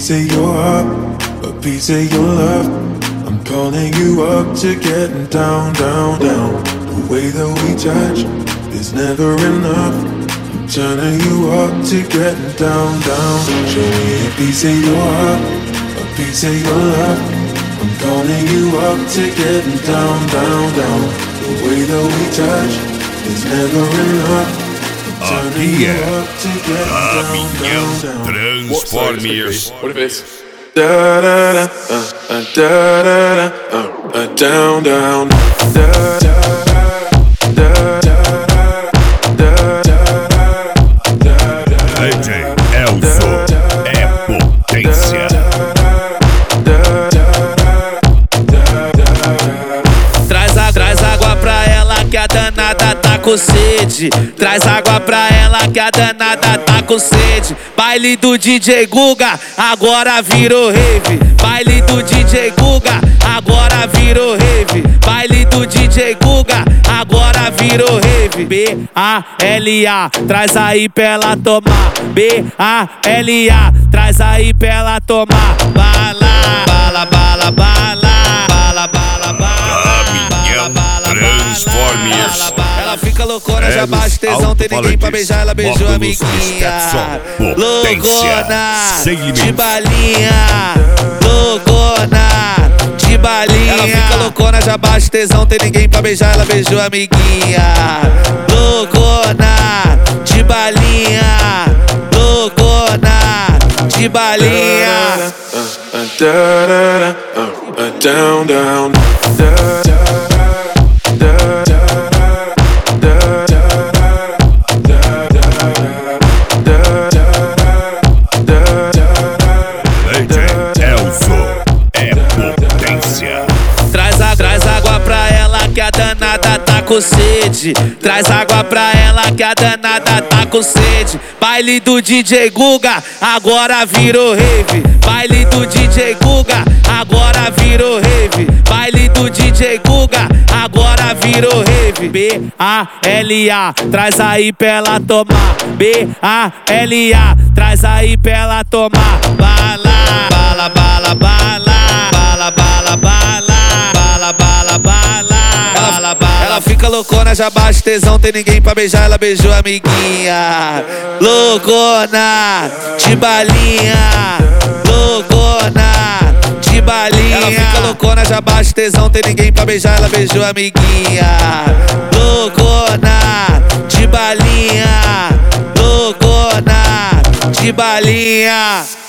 piece of your heart, a piece of your love. I'm calling you up to getting down, down, down. The way that we touch is never enough. I'm turning you up to getting down, down. Show me a piece of your heart, a piece of your love. I'm calling you up to getting down, down, down. The way that we touch is never enough. Aqui é Caminhão Transformers. What if it's da da da da da da down down da da da da da. DJ Elzo é potência. Traz água pra ela que a danada tá com sede. Traz água pra ela que a danada tá com sede. Baile do DJ Guga, agora virou rave. Baile do DJ Guga, agora virou rave. Baile do DJ Guga, agora virou rave. B-A-L-A, traz aí pra ela tomar. B-A-L-A, traz aí pra ela tomar. Bala, bala, bala, bala. Bala, bala, bala. Transformers. Ela fica loucona, já baixa tesão, tem ninguém pra beijar, ela beijou a amiguinha. Loucona, de balinha. Loucona, de balinha. Ela fica loucona, já baixa tesão, tem ninguém pra beijar, ela beijou a amiguinha. Loucona, de balinha. Loucona, de balinha. Down down Traz água pra ela que a danada tá com sede. Traz água pra ela que a danada tá com sede. Baile do DJ Guga, agora virou rave. Baile do DJ Guga, agora virou rave. Baile do DJ Guga, agora virou rave. B-A-L-A, traz aí pra ela tomar. B-A-L-A, traz aí pra ela tomar. Bala, bala, bala, bala. Bala, bala, bala. Bala, bala, bala. Ela fica loucona, já baixa tesão, tem ninguém pra beijar, ela beijou a amiguinha. Loucona, de balinha. Loucona, de balinha. Ela fica loucona, já baixa tesão, tem ninguém pra beijar, ela beijou a amiguinha. Loucona, de balinha. Loucona, de balinha.